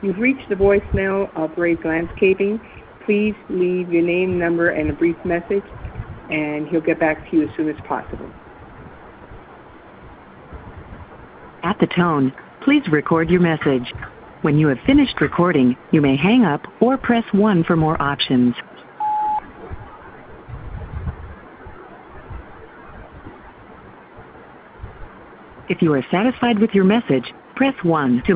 You've reached the voicemail of Ray's Landscaping. Please leave your name, number, and a brief message, and he'll get back to you as soon as possible. At the tone, please record your message. When you have finished recording, you may hang up or press 1 for more options. If you are satisfied with your message, press 1 to